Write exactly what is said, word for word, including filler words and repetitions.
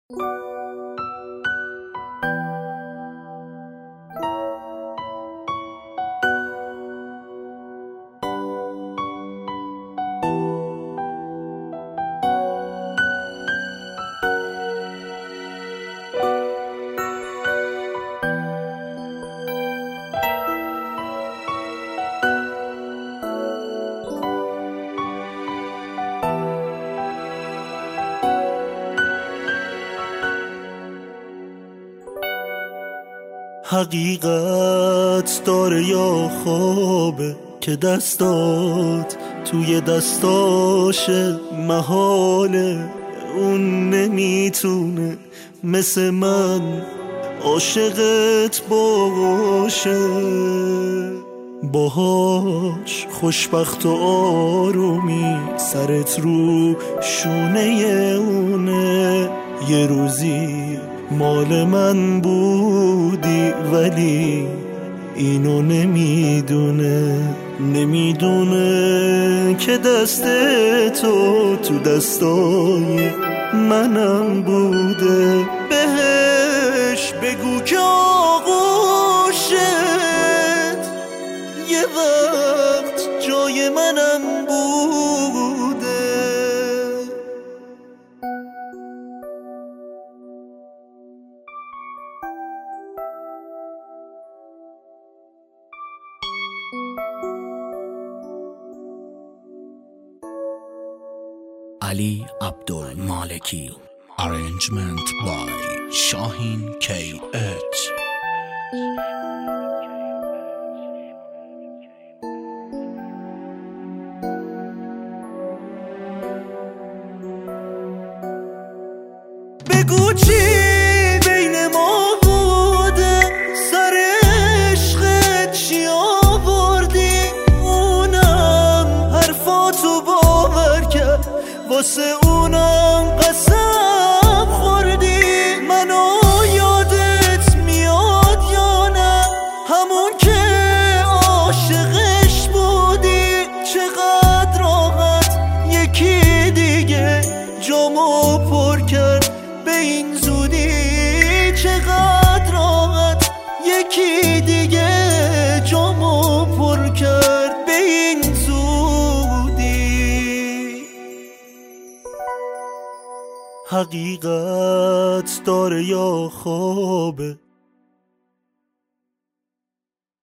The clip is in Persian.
حقیقت داره یا خوابه که دستات توی دستاشه، محاله اون نمیتونه مثل من عاشقت باشه، باهاش خوشبخت و آرومی سرت رو شونه اونه. یه روزی مال من بودی ولی اینو نمیدونه، نمیدونه که دست تو تو دستای منم بوده. بهش بگو که آغوشت یه وقت جای منم بوده. Ali Abdul Maliki. Arrangement by Shahin K H. بگو چی بین ما بوده، سر عشقت چی آوردی، اونم حرفاتو باور کرد، واسه اونم قسم خوردی. منو یادت میاد یا نه، همون که عاشقش بودی، چقدر راحت یکی دیگه جامو پر کرد به این زودی، چقدر راحت یکی دیگه جامو پر کرد به این زودی. حقیقت داره یا خوابه